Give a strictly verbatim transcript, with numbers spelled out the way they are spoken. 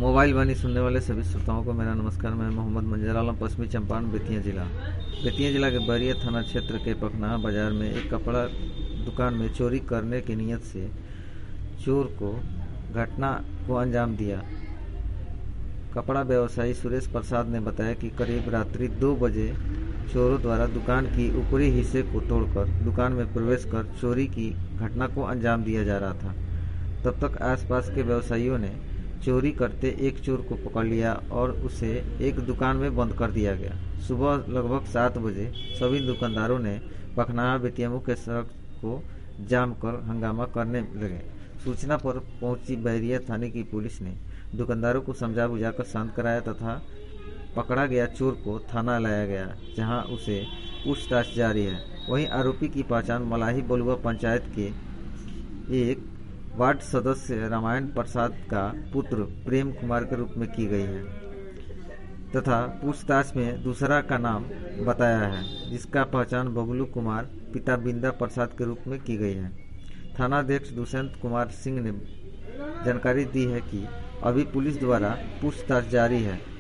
Mobile वाणी सुनने वाले सभी श्रोताओं को मेरा नमस्कार। मैं मोहम्मद मंजर आलम, पश्चिमी चंपारण, बेतिया जिला। बेतिया जिला के बैरिया थाना क्षेत्र के पखनाहा बाजार में एक कपड़ा दुकान में चोरी करने की नीयत से चोर को घटना को अंजाम दिया। कपड़ा व्यवसायी सुरेश प्रसाद ने बताया कि करीब रात्रि दो बजे चोरों द्वारा दुकान की ऊपरी हिस्से को तोड़कर दुकान में प्रवेश कर चोरी की घटना को अंजाम दिया जा रहा था। तब तक आसपास के व्यवसायियों ने चोरी करते एक चोर को पकड़ लिया और उसे एक दुकान में बंद कर दिया गया। सुबह लगभग सात बजे सभी दुकानदारों ने पखनाहा बेतिया मुख्य सड़क को जाम कर हंगामा करने लगे। सूचना पर पहुंची बैरिया थाने की पुलिस ने दुकानदारों को समझा बुझाकर शांत कराया तथा पकड़ा गया चोर को थाना लाया गया, जहां उसे पूछताछ जारी है। वहीं आरोपी की पहचान मलाही बलुआ पंचायत के एक वार्ड सदस्य रामायण प्रसाद का पुत्र प्रेम कुमार के रूप में की गई है तथा पूछताछ में दूसरा का नाम बताया है, जिसका पहचान बबलू कुमार पिता बिंदा प्रसाद के रूप में की गई है। थानाध्यक्ष दुष्यंत कुमार सिंह ने जानकारी दी है कि अभी पुलिस द्वारा पूछताछ जारी है